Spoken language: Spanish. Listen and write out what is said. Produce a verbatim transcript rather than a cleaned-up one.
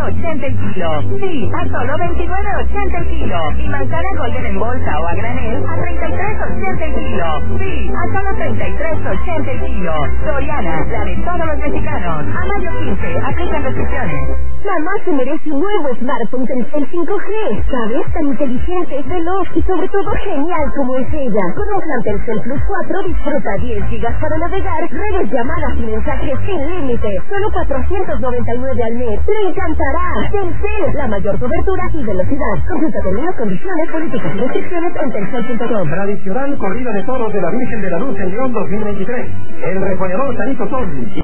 ochenta el kilo. Sí, a solo veintinueve ochenta el kilo. Y manzana golden en bolsa o a granel a treinta y tres ochenta el kilo. Sí, a solo treinta y tres ochenta el kilo. Soriana, la de todos los mexicanos. A mayo quince, aplican restricciones. Mamá se merece un nuevo smartphone Telcel cinco G. ¿Sabes? Tan inteligente, veloz y sobre todo genial como es ella. Con un plan Telcel Plus cuatro disfruta diez gigas para navegar, redes, llamadas y mensajes sin límite. Solo cuatrocientos noventa y nueve al mes. ¡Te encantará! Telcel, la mayor cobertura y velocidad. Consulta términos, condiciones, políticas y restricciones en telcel punto com. Tradicional corrida de toros de la Virgen de la Luz en León dos mil veintitrés. El rejoneador Sanito Sol.